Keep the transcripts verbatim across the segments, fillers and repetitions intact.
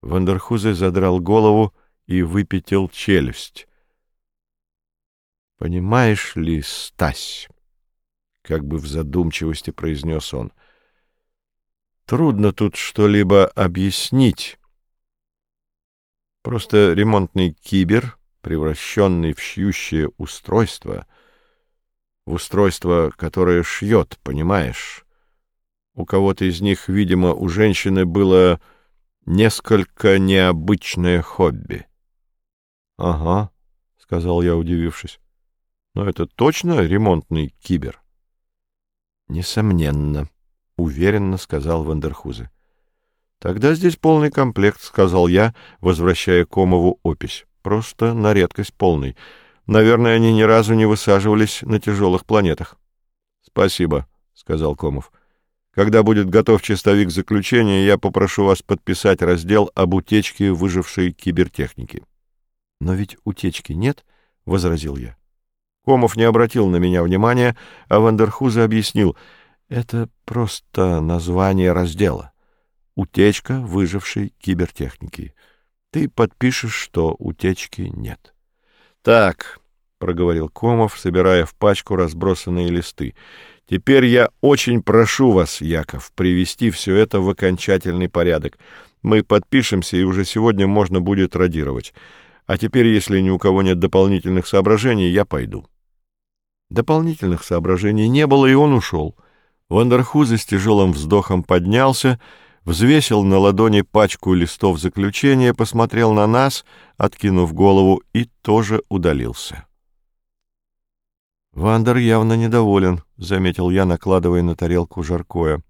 Ван дер Хузе задрал голову и выпятил челюсть. «Понимаешь ли, Стась?» — как бы в задумчивости произнес он. «Трудно тут что-либо объяснить. Просто ремонтный кибер, превращенный в шьющее устройство, в устройство, которое шьет, понимаешь? У кого-то из них, видимо, у женщины было несколько необычное хобби». «Ага», — сказал я, удивившись. «Но это точно ремонтный кибер?» «Несомненно», — уверенно сказал Ван дер Хузе. «Тогда здесь полный комплект», — сказал я, возвращая Комову опись. «Просто на редкость полный. Наверное, они ни разу не высаживались на тяжелых планетах». «Спасибо», — сказал Комов. «Когда будет готов чистовик заключения, я попрошу вас подписать раздел об утечке выжившей кибертехники». «Но ведь утечки нет», — возразил я. Комов не обратил на меня внимания, а Ван дер Хузе объяснил: «Это просто название раздела. Утечка выжившей кибертехники. Ты подпишешь, что утечки нет». «Так», — проговорил Комов, собирая в пачку разбросанные листы, — «теперь я очень прошу вас, Яков, привести все это в окончательный порядок. Мы подпишемся, и уже сегодня можно будет радировать. А теперь, если ни у кого нет дополнительных соображений, я пойду». Дополнительных соображений не было, и он ушел. Ван дер Хузе с тяжелым вздохом поднялся, взвесил на ладони пачку листов заключения, посмотрел на нас, откинув голову, и тоже удалился. «Вандер явно недоволен», — заметил я, накладывая на тарелку жаркое.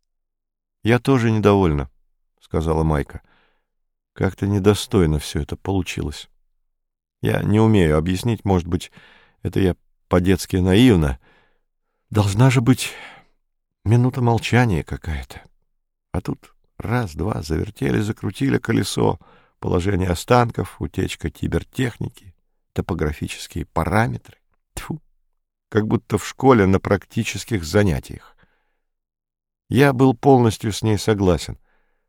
«Я тоже недовольна», — сказала Майка. «Как-то недостойно все это получилось. Я не умею объяснить, может быть, это я по-детски наивно. Должна же быть минута молчания какая-то. А тут раз-два завертели, закрутили колесо, положение останков, утечка кибертехники, топографические параметры. Тьфу, как будто в школе на практических занятиях. Я был полностью с ней согласен.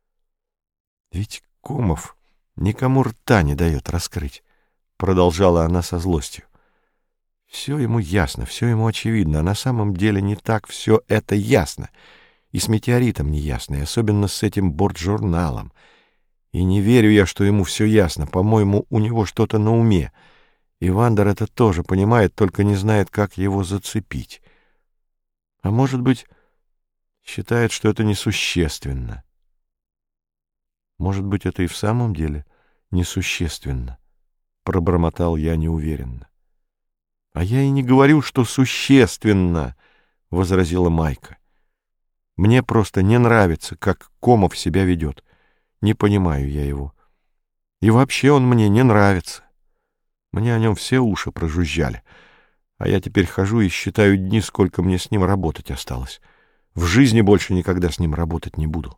Ведь Комов никому рта не дает раскрыть, продолжала она со злостью. Все ему ясно, все ему очевидно, а на самом деле не так все это ясно. И с метеоритом не ясно, и особенно с этим бортжурналом. И не верю я, что ему все ясно. По-моему, у него что-то на уме. И Вандер это тоже понимает, только не знает, как его зацепить. А может быть, считает, что это несущественно. Может быть, это и в самом деле несущественно, пробормотал я неуверенно. А я и не говорю, что существенно, возразила Майка. Мне просто не нравится, как Комов себя ведет. Не понимаю я его. И вообще он мне не нравится. Мне о нем все уши прожужжали. А я теперь хожу и считаю дни, сколько мне с ним работать осталось. В жизни больше никогда с ним работать не буду.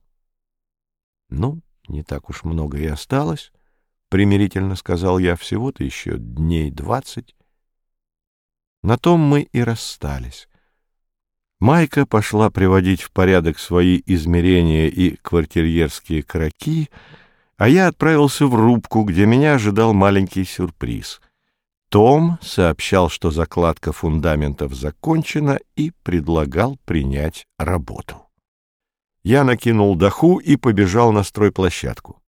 Ну, не так уж много и осталось, примирительно сказал я, всего-то еще дней двадцать. На том мы и расстались. Майка пошла приводить в порядок свои измерения и квартирьерские кроки, а я отправился в рубку, где меня ожидал маленький сюрприз. Том сообщал, что закладка фундаментов закончена, и предлагал принять работу. Я накинул доху и побежал на стройплощадку.